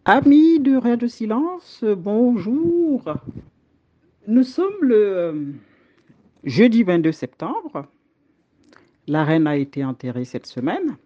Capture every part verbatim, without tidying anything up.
Amis de Radio Silence, bonjour. Nous sommes le euh, jeudi vingt-deux septembre. La reine a été enterrée cette semaine.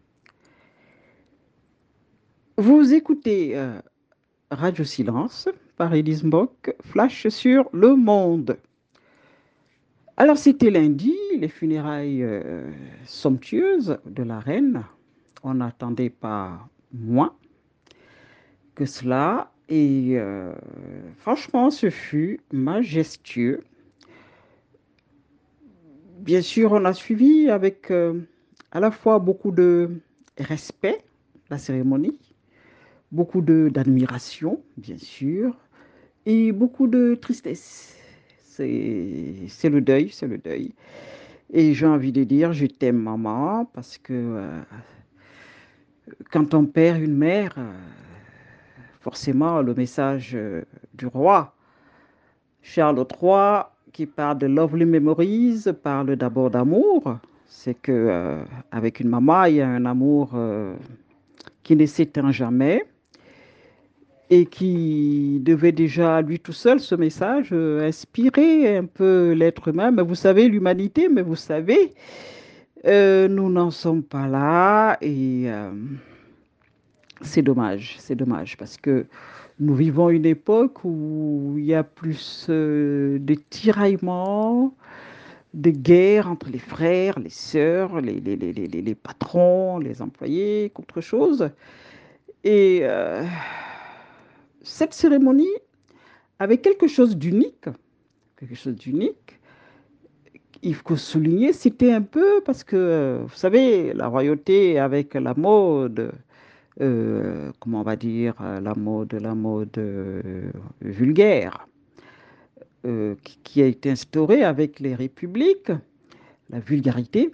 Vous écoutez euh, Radio Silence par Élise Mbok, flash sur le monde. Alors c'était lundi, les funérailles euh, somptueuses de la reine. On n'attendait pas moins que cela. Et euh, franchement, ce fut majestueux. Bien sûr, on a suivi avec euh, à la fois beaucoup de respect la cérémonie, beaucoup de d'admiration, bien sûr, et beaucoup de tristesse. C'est c'est le deuil, c'est le deuil. Et j'ai envie de dire, je t'aime maman, parce que euh, quand on perd une mère, euh, forcément, le message euh, du roi Charles trois, qui parle de Lovely Memories, parle d'abord d'amour. C'est que euh, avec une maman, il y a un amour euh, qui ne s'éteint jamais et qui devait déjà, lui tout seul, ce message, euh, inspirer un peu l'être humain. Mais vous savez, l'humanité, mais vous savez, euh, nous n'en sommes pas là et euh, c'est dommage, c'est dommage parce que nous vivons une époque où il y a plus euh, de tiraillements, de guerre entre les frères, les sœurs, les, les, les, les, les patrons, les employés, qu'autre chose. Et euh, cette cérémonie avait quelque chose d'unique, quelque chose d'unique. Il faut souligner, c'était un peu parce que, euh, vous savez, la royauté avec la mode, euh, comment on va dire, euh, la mode, la mode euh, vulgaire, euh, qui, qui a été instaurée avec les républiques, la vulgarité.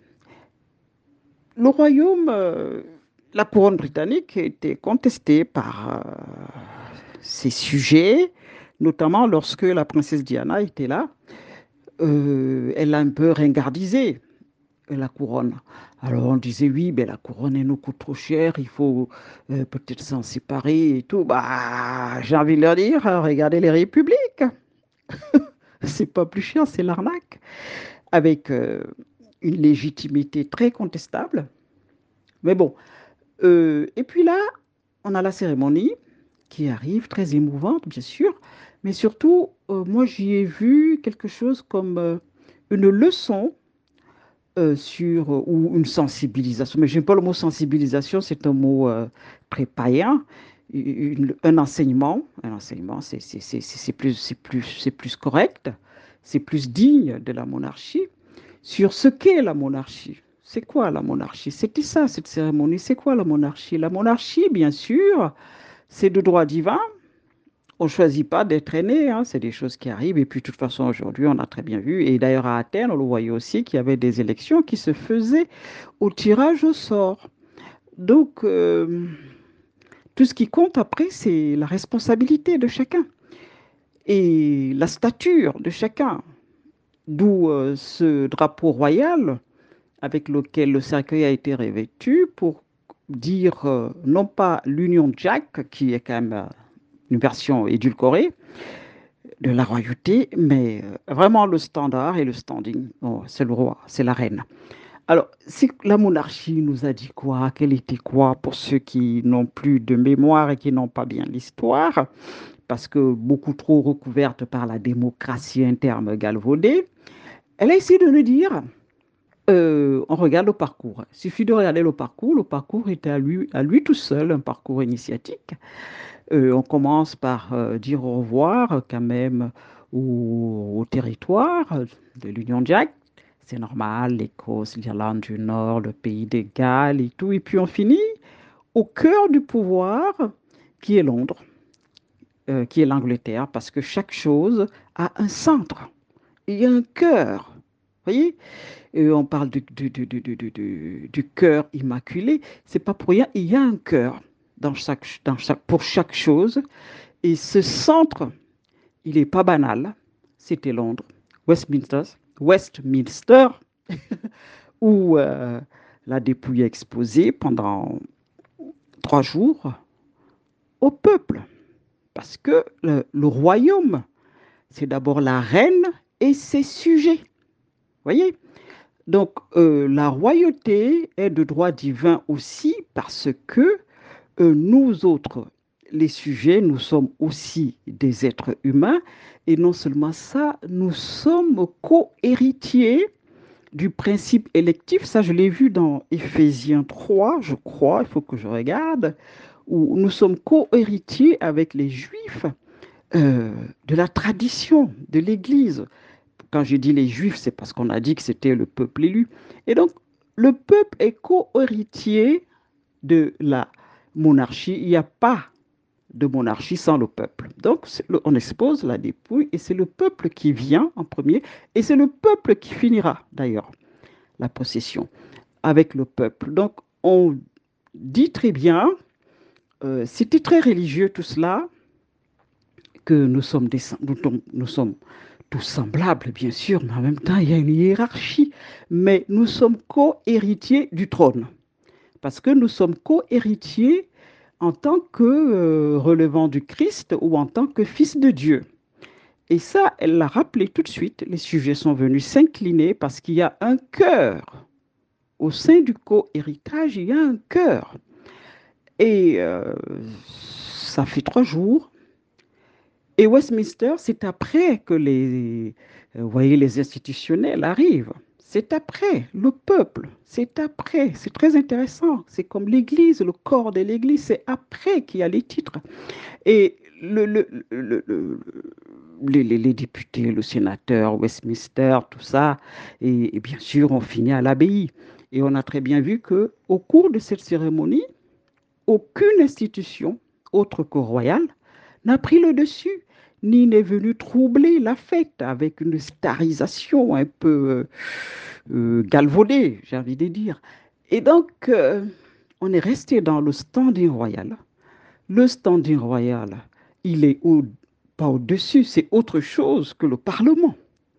Le royaume, euh, la couronne britannique était contestée par euh, ses sujets, notamment lorsque la princesse Diana était là. Euh, elle a un peu ringardisé la couronne. Alors on disait oui, ben la couronne elle nous coûte trop cher, il faut euh, peut-être s'en séparer et tout. Bah, j'ai envie de leur dire, regardez les républiques, c'est pas plus cher, c'est l'arnaque, avec euh, une légitimité très contestable. Mais bon, Euh, et puis là, on a la cérémonie qui arrive, très émouvante, bien sûr, mais surtout, euh, moi, j'y ai vu quelque chose comme euh, une leçon euh, sur, euh, ou une sensibilisation. Mais je n'aime pas le mot sensibilisation, c'est un mot euh, très païen. Une- un enseignement, un enseignement, c'est c'est- c'est- c'est- c'est plus, c'est plus, c'est plus correct, c'est plus digne de la monarchie sur ce qu'est la monarchie. C'est quoi la monarchie? C'était ça, cette cérémonie. C'est quoi la monarchie? La monarchie, bien sûr, c'est de droit divin. On ne choisit pas d'être aîné, hein, c'est des choses qui arrivent. Et puis, de toute façon, aujourd'hui, on a très bien vu. Et d'ailleurs, à Athènes, on le voyait aussi qu'il y avait des élections qui se faisaient au tirage au sort. Donc, euh, tout ce qui compte après, c'est la responsabilité de chacun et la stature de chacun. D'où euh, ce drapeau royal avec lequel le cercueil a été revêtu pour dire euh, non pas l'Union Jack, qui est quand même euh, une version édulcorée de la royauté, mais euh, vraiment le standard et le standing. Oh, c'est le roi, c'est la reine. Alors, si la monarchie nous a dit quoi, qu'elle était quoi pour ceux qui n'ont plus de mémoire et qui n'ont pas bien l'histoire, parce que beaucoup trop recouverte par la démocratie interne galvaudée, elle a essayé de nous dire euh, on regarde le parcours. Il suffit de regarder le parcours. Le parcours est à lui, à lui tout seul, un parcours initiatique. Euh, on commence par euh, dire au revoir euh, quand même au, au territoire de l'Union Jack. C'est normal, l'Écosse, l'Irlande du Nord, le pays des Galles et tout. Et puis on finit au cœur du pouvoir qui est Londres, euh, qui est l'Angleterre, parce que chaque chose a un centre. Il y a un cœur. Vous voyez? Et on parle du, du, du, du, du, du- du cœur immaculé. C'est pas pour rien. Il y a un cœur dans chaque, dans chaque, pour chaque chose. Et ce centre, il n'est pas banal. C'était Londres, Westminster, Westminster, où euh, la dépouille est exposée pendant trois jours au peuple. parce que le, le royaume, c'est d'abord la reine et ses sujets. Voyez? Donc, euh, la royauté est de droit divin aussi parce que euh, nous autres, les sujets, nous sommes aussi des êtres humains. Et non seulement ça, nous sommes co-héritiers du principe électif. Ça, je l'ai vu dans Éphésiens trois, je crois, il faut que je regarde, où nous sommes co-héritiers avec les Juifs euh, de la tradition de l'Église. Quand je dis les Juifs, c'est parce qu'on a dit que c'était le peuple élu. Et donc, le peuple est co-héritier de la monarchie. Il n'y a pas de monarchie sans le peuple. Donc, le, on expose la dépouille et c'est le peuple qui vient en premier et c'est le peuple qui finira d'ailleurs la procession avec le peuple. Donc, on dit très bien, euh, c'était très religieux tout cela, que nous sommes, des, nous, nous sommes tous semblables, bien sûr, mais en même temps, il y a une hiérarchie. Mais nous sommes co-héritiers du trône, parce que nous sommes co-héritiers en tant que euh, relevant du Christ ou en tant que fils de Dieu. Et ça, elle l'a rappelé tout de suite. Les sujets sont venus s'incliner parce qu'il y a un cœur. Au sein du co-héritage, il y a un cœur. Et euh, ça fait trois jours. Et Westminster, c'est après que les, euh, vous voyez, les institutionnels arrivent. C'est après le peuple. C'est après. C'est très intéressant. C'est comme l'Église, le corps de l'Église. C'est après qu'il y a les titres. Et le, le, le, le les, les, les, députés, le sénateur, Westminster, tout ça, et, et bien sûr, on finit à l'abbaye. Et on a très bien vu que au cours de cette cérémonie, aucune institution autre que royale n'a pris le dessus, ni n'est venue troubler la fête avec une starisation un peu euh, euh, galvaudée, j'ai envie de dire. Et donc, euh, on est resté dans le standing royal. Le standing royal, il est au, pas au-dessus, c'est autre chose que le Parlement.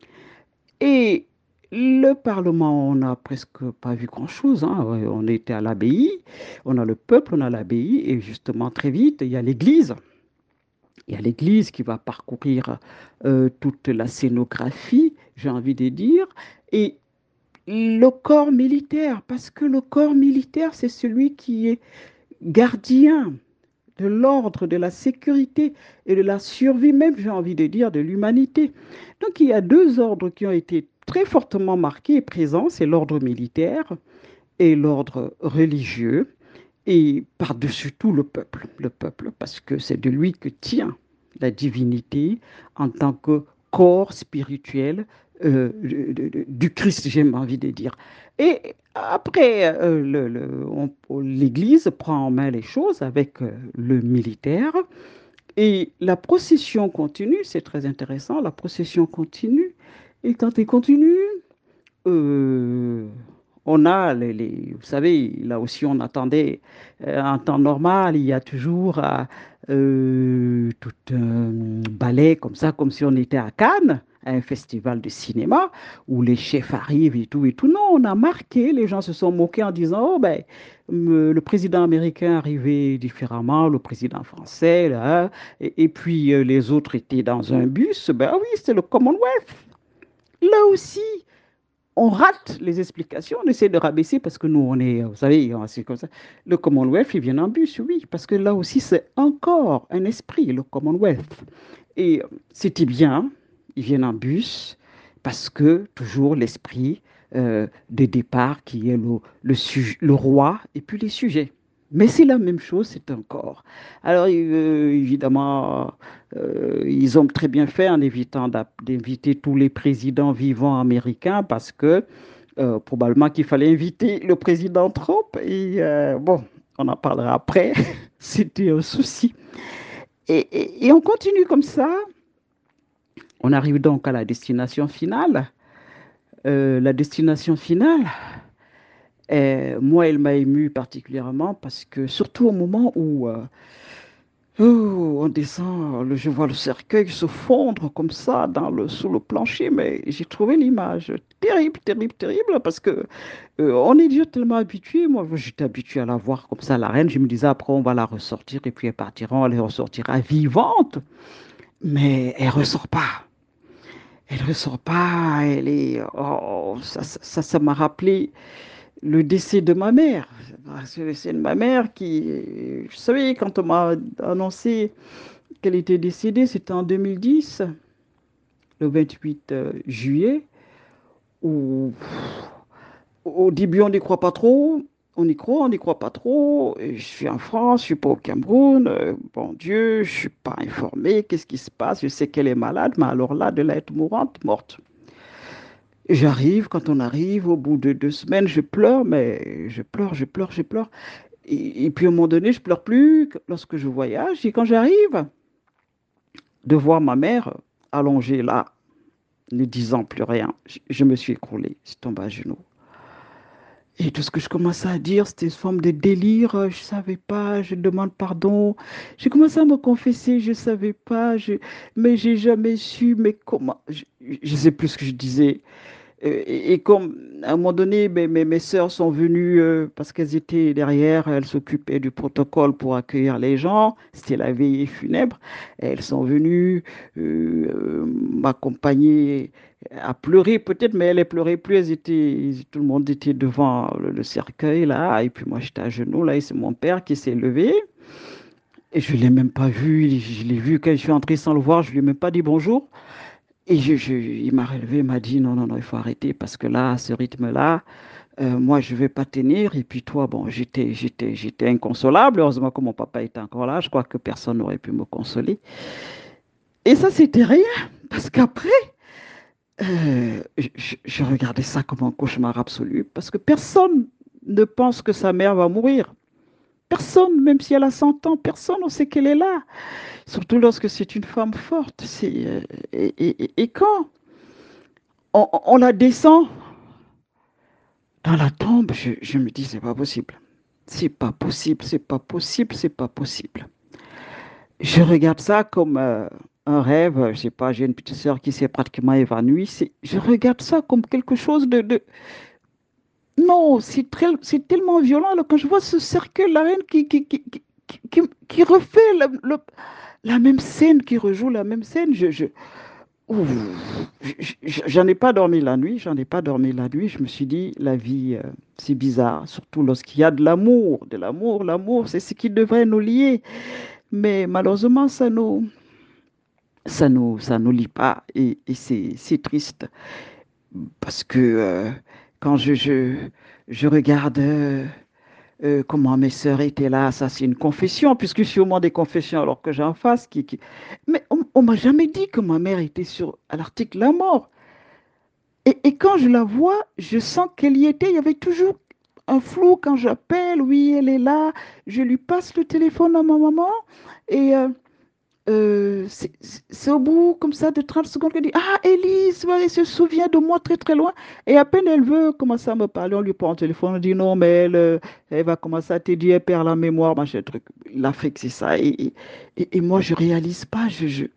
Et le Parlement, on n'a presque pas vu grand-chose, hein. On était à l'abbaye, on a le peuple, on a l'abbaye, et justement, très vite, il y a l'Église. Il y a l'Église qui va parcourir euh, toute la scénographie, j'ai envie de dire, et le corps militaire, parce que le corps militaire, c'est celui qui est gardien de l'ordre, de la sécurité et de la survie même, j'ai envie de dire, de l'humanité. Donc il y a deux ordres qui ont été très fortement marqués et présents, c'est l'ordre militaire et l'ordre religieux, et par-dessus tout le peuple, le peuple, parce que c'est de lui que tient la divinité en tant que corps spirituel euh, de, de, du Christ, j'ai envie de dire. Et après, euh, l'Église prend en main les choses avec euh, le militaire et la procession continue, c'est très intéressant, la procession continue. Et quand elle continue, euh, on a les, les- vous savez, là aussi on attendait, euh, en temps normal, il y a toujours euh, euh, tout un ballet comme ça, comme si on était à Cannes, à un festival de cinéma, où les chefs arrivent et tout et tout. Non, on a marqué, les gens se sont moqués en disant, oh ben, me- le président américain arrivait différemment, le président français, là, et, et puis euh, les autres étaient dans un bus. Ben oui, c'est le Commonwealth. Là aussi, on rate les explications, on essaie de rabaisser parce que nous, on est, vous savez, c'est comme ça. Le Commonwealth, il vient en bus, oui, parce que là aussi, c'est encore un esprit, le Commonwealth. Et c'était bien, ils viennent en bus parce que toujours l'esprit euh, de départ qui est le, le, le roi et puis les sujets. Mais c'est la même chose, c'est un corps. Alors, euh, évidemment, euh, ils ont très bien fait en évitant d'inviter tous les présidents vivants américains parce que euh, probablement qu'il fallait inviter le président Trump. Et euh, bon, on en parlera après. C'était un souci. Et, et, et on continue comme ça. On arrive donc à la destination finale. Euh, la destination finale, euh, moi, elle m'a ému particulièrement parce que, surtout au moment où euh, Oh, on descend, le- je vois le cercueil se fondre comme ça dans le, sous le plancher, mais j'ai trouvé l'image terrible, terrible, terrible, parce que euh, on est déjà tellement habitué. Moi, j'étais habitué à la voir comme ça, la reine. Je me disais, après, on va la ressortir et puis elle partira, elle ressortira vivante. Mais elle ressort pas. Elle ressort pas. Elle est. Oh, ça, ça, ça ça m'a rappelé le décès de ma mère. C'est le décès de ma mère qui. Vous savez, quand on m'a annoncé qu'elle était décédée, c'était en deux mille dix, le vingt-huit euh, juillet, où au début on n'y croit pas trop. On y croit, on n'y croit pas trop. Et je suis en France, je suis pas au Cameroun. Euh, bon Dieu, je suis pas informé. Qu'est-ce qui se passe? Je sais qu'elle est malade, mais alors là, de là être mourante, morte. J'arrive, quand on arrive, au bout de deux semaines, je pleure, mais je pleure, je pleure, je pleure. Et, et puis à un moment donné, je pleure plus lorsque je voyage. Et quand j'arrive de voir ma mère allongée là, ne disant plus rien, je, je me suis écroulée, je suis tombée à genoux. Et tout ce que je commençais à dire, c'était une forme de délire. euh, Je ne savais pas, je demande pardon. J'ai commencé à me confesser, je ne savais pas, je... mais j'ai jamais su, mais comment? Je ne sais plus ce que je disais. Euh, Et, et comme à un moment donné, mes, mes, mes sœurs sont venues euh, parce qu'elles étaient derrière, elles s'occupaient du protocole pour accueillir les gens. C'était la veillée funèbre. Elles sont venues euh, euh, m'accompagner à pleurer peut-être, mais elles ne pleuraient plus. Elles étaient, tout le monde était devant le, le cercueil là, et puis moi j'étais à genoux là, et c'est mon père qui s'est levé. Et je ne l'ai même pas vu. Je l'ai vu quand je suis entré sans le voir. Je ne lui ai même pas dit bonjour. Et je, je- il m'a relevé, il m'a dit non, non, non, il faut arrêter parce que là, à ce rythme-là, euh, moi, je ne vais pas tenir. Et puis toi, bon, j'étais, j'étais, j'étais inconsolable. Heureusement que mon papa était encore là. Je crois que personne n'aurait pu me consoler. Et ça, c'était rien parce qu'après, euh, je, je- je regardais ça comme un cauchemar absolu parce que personne ne pense que sa mère va mourir. Personne, même si elle a cent ans, personne ne sait qu'elle est là. Surtout lorsque c'est une femme forte. C'est, euh, et, et- et- et quand on, on la descend dans la tombe, je, je me dis, c'est pas possible. C'est pas possible, c'est pas possible, c'est pas possible. Je regarde ça comme euh, un rêve. Je sais pas, j'ai une petite sœur qui s'est pratiquement évanouie. C'est- Je regarde ça comme quelque chose de, de... Non, c'est très, c'est tellement violent. Là, quand je vois ce cercueil, la reine qui, qui, qui, qui, qui- qui refait le- le- la même scène, qui rejoue la même scène, je, je, Ouh, j- j- j'en ai pas dormi la nuit, j'en ai pas dormi la nuit. Je me suis dit, la vie, euh, c'est bizarre, surtout lorsqu'il y a de l'amour, de l'amour, l'amour, c'est ce qui devrait nous lier. Mais malheureusement, ça nous, ça nous, ça nous lie pas et, et c'est, c'est triste parce que euh, quand je, je, je regarde euh, euh, comment mes sœurs étaient là, ça c'est une confession, puisque je suis au moins des confessions alors que j'en fasse. Qui, qui... Mais on, on m'a jamais dit que ma mère était sur à l'article la mort. Et, et quand je la vois, je sens qu'elle y était. Il y avait toujours un flou quand j'appelle. Oui, elle est là. Je lui passe le téléphone à ma maman. Et euh, euh, c'est c'est au bout comme ça de trente secondes qu'elle dit, ah, Élise, ouais, elle se souvient de moi très très loin. Et à peine elle veut commencer à me parler, on lui prend le téléphone, on dit non, mais elle, euh, elle va commencer à te dire, elle perd la mémoire, machin truc. L'Afrique, c'est ça. Et, et, et- et moi, je réalise pas. Je, je,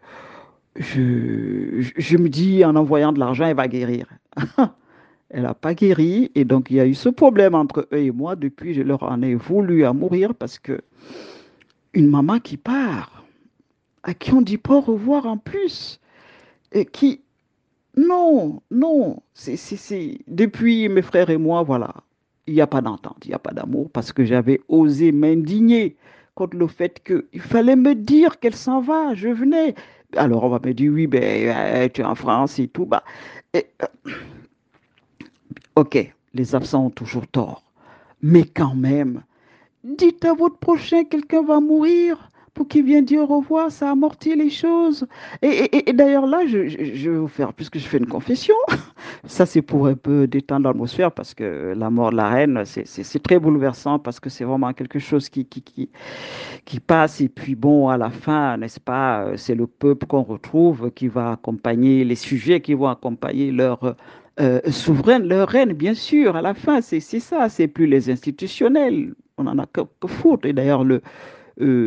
je, je je me dis, en envoyant de l'argent, elle va guérir. Elle n'a pas guéri et donc il y a eu ce problème entre eux et moi. Depuis, je leur en ai voulu à mourir parce que une maman qui part, à qui on dit pas au revoir en plus, et qui, non, non, c'est, c'est, c'est- depuis mes frères et moi, voilà, il n'y a pas d'entente, il n'y a pas d'amour parce que j'avais osé m'indigner contre le fait qu'il fallait me dire qu'elle s'en va, je venais. Alors on va me dire, oui, ben, euh, tu es en France et tout, bah, et, euh, ok, les absents ont toujours tort. Mais quand même, dites à votre prochain, quelqu'un va mourir pour qu'il vienne dire au revoir, ça amortit les choses. Et, et- et d'ailleurs là, je, je- je vais vous faire, puisque je fais une confession, ça c'est pour un peu détendre l'atmosphère, parce que la mort de la reine, c'est c'est- c'est très bouleversant, parce que c'est vraiment quelque chose qui, qui, qui, qui passe. Et puis bon, à la fin, n'est-ce pas, euh, c'est le peuple qu'on retrouve qui va accompagner les sujets, qui vont accompagner leur euh, souveraine, leur reine, bien sûr. À la fin, c'est c'est ça, c'est plus les institutionnels. On en a que, que foutre. Et d'ailleurs, le, euh,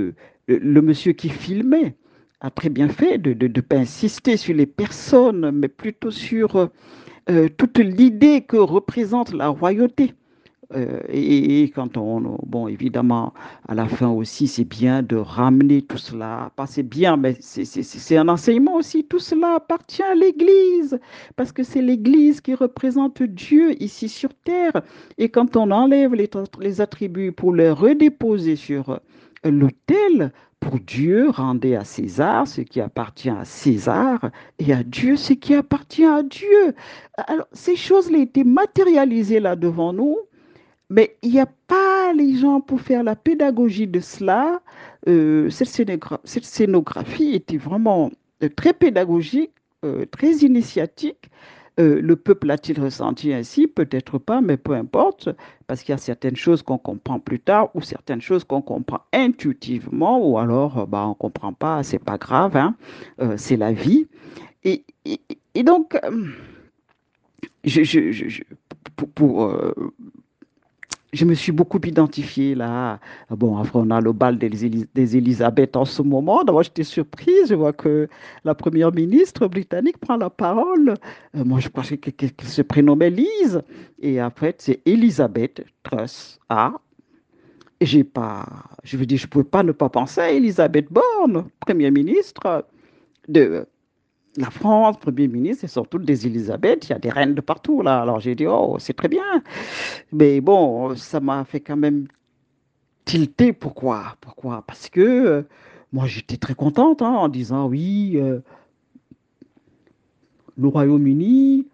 le, le monsieur qui filmait a très bien fait de ne pas insister sur les personnes, mais plutôt sur euh, toute l'idée que représente la royauté. Euh, et, et quand on, bon, évidemment, à la fin aussi, c'est bien de ramener tout cela. Pas c'est bien, mais c'est c'est- c'est un enseignement aussi. Tout cela appartient à l'Église, parce que c'est l'Église qui représente Dieu ici sur terre. Et quand on enlève les, les attributs pour les redéposer sur euh, l'autel, pour Dieu, rendez à César ce qui appartient à César et à Dieu ce qui appartient à Dieu. Alors, ces choses-là étaient matérialisées là devant nous. Mais il n'y a pas les gens pour faire la pédagogie de cela. Euh, cette, scénogra- cette scénographie était vraiment euh, très pédagogique, euh, très initiatique. Euh, le peuple a-t-il ressenti ainsi? Peut-être pas, mais peu importe, parce qu'il y a certaines choses qu'on comprend plus tard ou certaines choses qu'on comprend intuitivement, ou alors euh, bah, on ne comprend pas, c'est pas grave, hein. Euh, c'est la vie. Et, et- et donc, euh, je, je- je- je- pour, pour, euh, je me suis beaucoup identifiée là. Bon, après, on a le bal des, Élis- des Élisabeth en ce moment. D'abord, j'étais surprise. Je vois que la première ministre britannique prend la parole. Euh, moi, je pensais que- que- qu'elle se prénommait Lise. Et après, c'est Elisabeth Truss. Ah, et j'ai pas. Je veux dire, je ne pouvais pas ne pas penser à Elisabeth Borne, première ministre de la France, premier ministre, et surtout des Élisabeth. Il y a des reines de partout là. Alors, j'ai dit, oh, c'est très bien. Mais bon, ça m'a fait quand même tilté. Pourquoi? Pourquoi? Parce que euh, moi, j'étais très contente hein, en disant oui, euh, le Royaume-Uni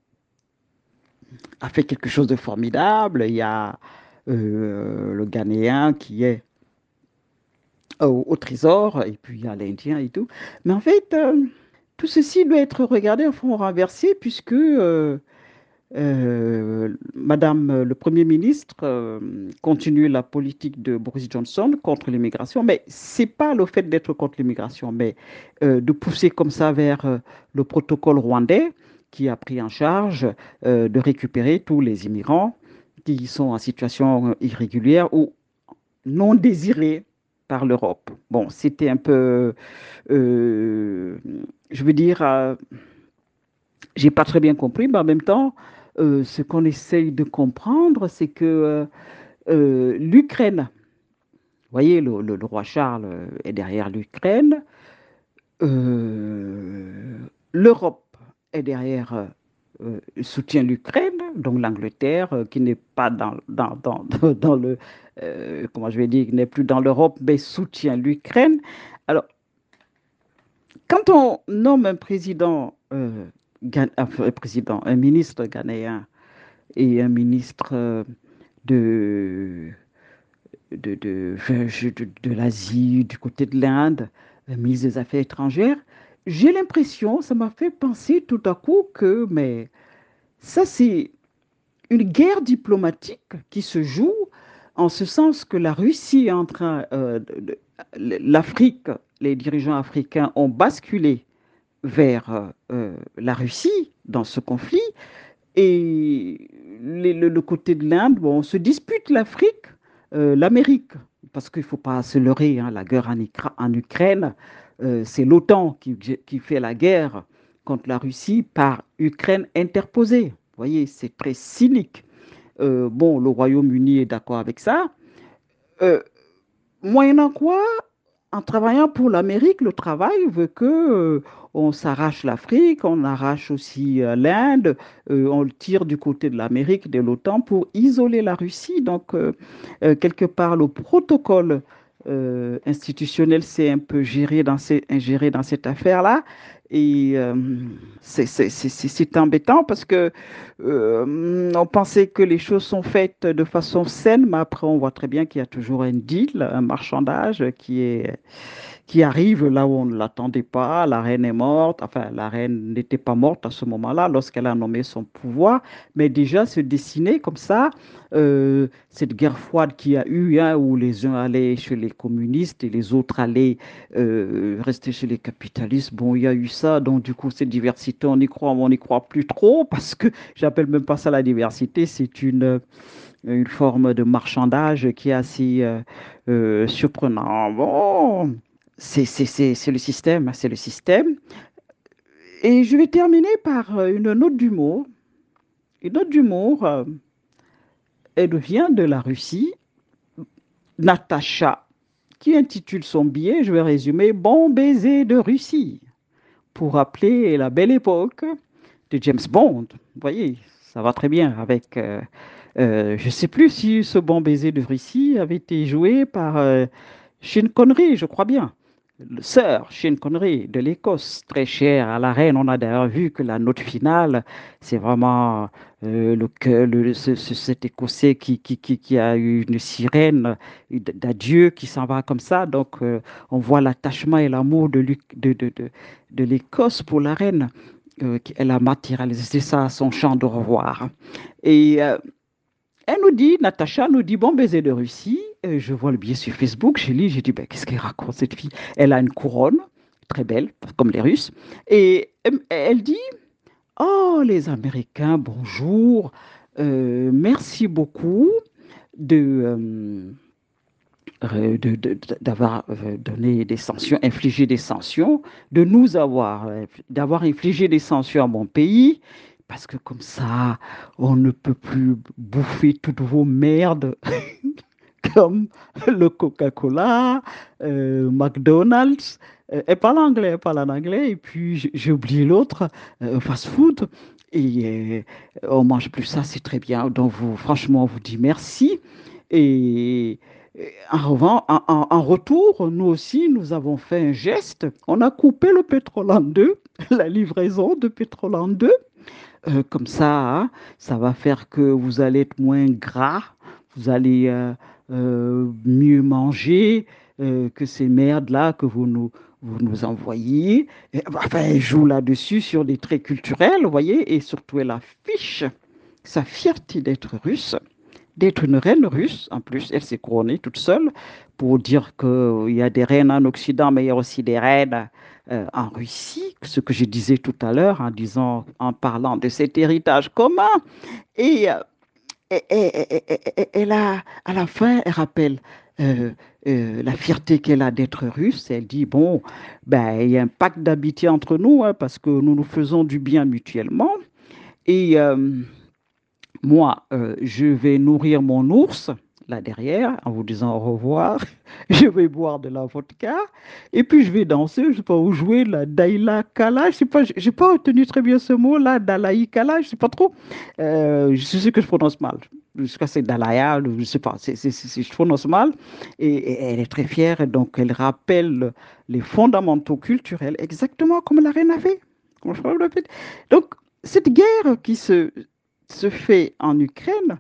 a fait quelque chose de formidable. Il y a euh, le Ghanéen qui est au, au trésor, et puis il y a l'Indien et tout. Mais en fait, euh, tout ceci doit être regardé en fond renversé, puisque euh, Euh, Madame euh, le Premier ministre euh, continue la politique de Boris Johnson contre l'immigration, mais c'est pas le fait d'être contre l'immigration, mais euh, de pousser comme ça vers euh, le protocole rwandais qui a pris en charge euh, de récupérer tous les immigrants qui sont en situation irrégulière ou non désirés par l'Europe. Bon, c'était un peu, euh, je veux dire, euh, j'ai pas très bien compris, mais en même temps, euh, ce qu'on essaye de comprendre, c'est que euh, euh, l'Ukraine, vous voyez, le, le- le roi Charles euh, est derrière l'Ukraine, euh, l'Europe est derrière, euh, euh, soutient l'Ukraine, donc l'Angleterre, euh, qui n'est pas dans, dans, dans, dans le, euh, comment je vais dire, qui n'est plus dans l'Europe, mais soutient l'Ukraine. Alors, quand on nomme un président, euh, Ghan- enfin, un président, un ministre ghanéen, et un ministre euh, de, de, de, de, de l'Asie, du côté de l'Inde, un ministre des Affaires étrangères, j'ai l'impression, ça m'a fait penser tout à coup que, mais ça c'est une guerre diplomatique qui se joue en ce sens que la Russie est en train, euh, de- de- l'Afrique, les dirigeants africains ont basculé vers euh, la Russie dans ce conflit. Et les- le, le côté de l'Inde, bon, on se dispute l'Afrique, euh, l'Amérique, parce qu'il ne faut pas se leurrer, hein, la guerre en, Ukra- en Ukraine, euh, c'est l'OTAN qui, qui fait la guerre contre la Russie par Ukraine interposée. Vous voyez, c'est très cynique. Euh, bon, le Royaume-Uni est d'accord avec ça. Euh, Moyennant quoi, en travaillant pour l'Amérique, le travail veut que euh, on s'arrache l'Afrique, on arrache aussi euh, l'Inde, euh, on le tire du côté de l'Amérique, de l'OTAN pour isoler la Russie. Donc, euh, euh, quelque part, le protocole euh, institutionnel s'est un peu géré dans, ces, ingéré dans cette affaire-là. Et euh, c'est c'est- c'est- c'est- c'est embêtant parce que euh, on pensait que les choses sont faites de façon saine, mais après on voit très bien qu'il y a toujours un deal, un marchandage qui est, qui arrive là où on ne l'attendait pas. La reine est morte, enfin la reine n'était pas morte à ce moment-là lorsqu'elle a nommé son pouvoir, mais déjà se dessiner comme ça, euh, cette guerre froide qu'il y a eu, hein, où les uns allaient chez les communistes et les autres allaient euh, rester chez les capitalistes. Bon, il y a eu ça, donc du coup cette diversité, on y croit, mais on n'y croit plus trop parce que j'appelle même pas ça la diversité, c'est une une forme de marchandage qui est assez euh, euh, surprenant. Bon, c'est c'est- c'est- c'est le système, c'est le système. Et je vais terminer par euh, une note d'humour. Une note d'humour, euh, elle vient de la Russie. Natacha, qui intitule son billet, je vais résumer, Bon baiser de Russie, pour rappeler la belle époque de James Bond. Vous voyez, ça va très bien avec... euh, euh, je ne sais plus si ce Bon baiser de Russie avait été joué par euh, Sean Connery, je crois bien. Le Sir Sean Connery de l'Écosse, très cher à la reine. On a d'ailleurs vu que la note finale, c'est vraiment euh, le, que- le- ce- ce- cet Écossais qui, qui, qui, qui a eu une sirène d'adieu qui s'en va comme ça. Donc, euh, on voit l'attachement et l'amour de, l'U- de, de, de, de l'Écosse pour la reine. Euh, elle a matérialisé ça à son chant de revoir. Et euh, elle nous dit, Natacha nous dit, bon baiser de Russie. Euh, je vois le billet sur Facebook, je lis, j'ai dit, ben, qu'est-ce qu'elle raconte cette fille? Elle a une couronne, très belle, comme les Russes. Et euh, elle dit, oh, les Américains, bonjour, euh, merci beaucoup de, euh, euh, de- de- d'avoir euh, donné des sanctions, infligé des sanctions, de nous avoir, euh, d'avoir infligé des sanctions à mon pays, parce que comme ça, on ne peut plus bouffer toutes vos merdes comme le Coca-Cola, euh, McDonald's. Euh, elle parle anglais, elle parle en anglais, et puis j- j'ai oublié l'autre, euh, fast-food. Et euh, on mange plus ça, c'est très bien. Donc, vous, franchement, on vous dit merci. Et euh, en, revan- en, en- en retour, nous aussi, nous avons fait un geste. On a coupé le pétrole en deux, la livraison de pétrole en deux. Euh, comme ça, hein, ça va faire que vous allez être moins gras, vous allez euh, euh, mieux manger euh, que ces merdes-là que vous nous, vous nous envoyez. Et, enfin, elle joue là-dessus sur des traits culturels, vous voyez, et surtout elle affiche sa fierté d'être russe, d'être une reine russe. En plus, elle s'est couronnée toute seule pour dire qu'il y a des reines en Occident, mais il y a aussi des reines euh, en Russie, ce que je disais tout à l'heure en disant, en parlant de cet héritage commun. Et, euh, et- et- et- et- et- elle a, à la fin, elle rappelle euh, euh, la fierté qu'elle a d'être russe. Elle dit, bon, ben, il y a un pacte d'amitié entre nous, hein, parce que nous nous faisons du bien mutuellement. Et euh, moi, euh, je vais nourrir mon ours là derrière en vous disant au revoir. Je vais boire de la vodka et puis je vais danser, je ne sais pas où jouer la Daila Kala. Je sais pas, j'ai pas retenu très bien ce mot là, Dalai Kala, je sais pas trop. Euh, je sais que je prononce mal. Jusqu'à c'est Dalaya, je sais pas, c'est, c'est, c'est- c'est- je prononce mal. Et, et elle est très fière, et donc elle rappelle les fondamentaux culturels exactement comme la reine a fait. Comme je le répète. Donc, cette guerre qui se, se fait en Ukraine,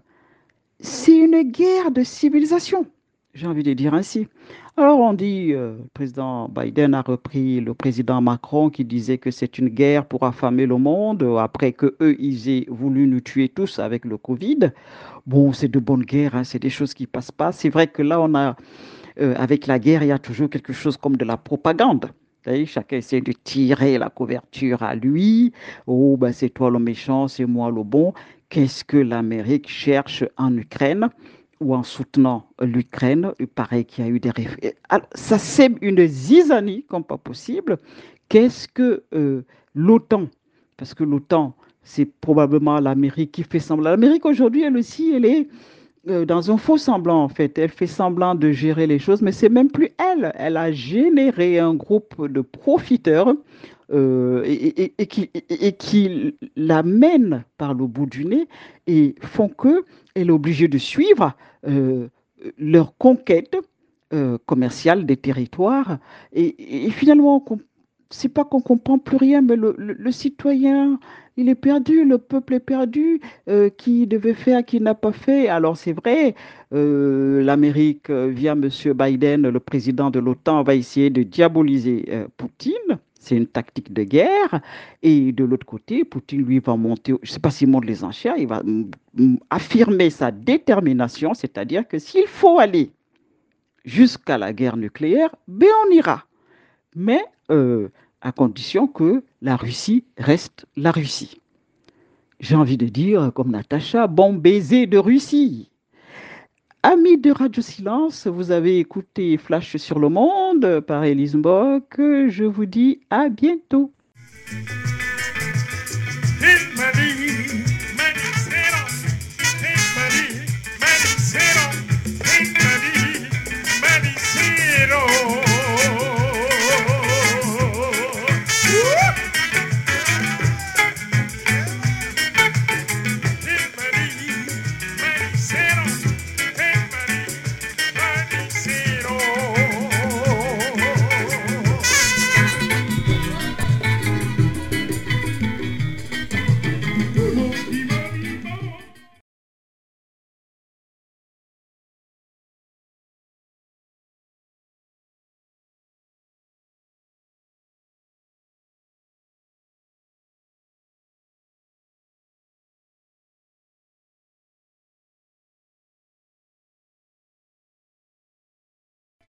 c'est une guerre de civilisation, j'ai envie de dire ainsi. Alors on dit, euh, le président Biden a repris le président Macron qui disait que c'est une guerre pour affamer le monde après que eux ils aient voulu nous tuer tous avec le Covid. Bon, c'est de bonnes guerres, hein, c'est des choses qui passent pas. C'est vrai que là on a euh, avec la guerre, il y a toujours quelque chose comme de la propagande. Vous voyez, chacun essaie de tirer la couverture à lui. Oh, ben c'est toi le méchant, c'est moi le bon. Qu'est-ce que l'Amérique cherche en Ukraine ou en soutenant l'Ukraine? Il paraît qu'il y a eu des réf- Alors, ça sème une zizanie comme pas possible. Qu'est-ce que euh, l'OTAN? Parce que l'OTAN, c'est probablement l'Amérique qui fait semblant. L'Amérique aujourd'hui, elle aussi, elle est euh, dans un faux semblant, en fait. Elle fait semblant de gérer les choses, mais c'est même plus elle. Elle a généré un groupe de profiteurs euh, et, et- et qui, et- et qui l'amènent par le bout du nez et font que elle est obligée de suivre euh, leur conquête euh, commerciale des territoires. Et, et finalement, on c'est pas qu'on comprend plus rien, mais le, le- le citoyen, il est perdu, le peuple est perdu, euh, qui devait faire, qui n'a pas fait. Alors c'est vrai, euh, l'Amérique, euh, via M. Biden, le président de l'OTAN, va essayer de diaboliser euh, Poutine. C'est une tactique de guerre. Et de l'autre côté, Poutine, lui, va monter, je ne sais pas s'il monte les enchères, il va mm, mm, affirmer sa détermination, c'est-à-dire que s'il faut aller jusqu'à la guerre nucléaire, ben on ira. Mais euh, à condition que la Russie reste la Russie. J'ai envie de dire, comme Natacha, bon baiser de Russie. Amis de Radio Silence, vous avez écouté Flash sur le monde par Elise Mbok. Je vous dis à bientôt.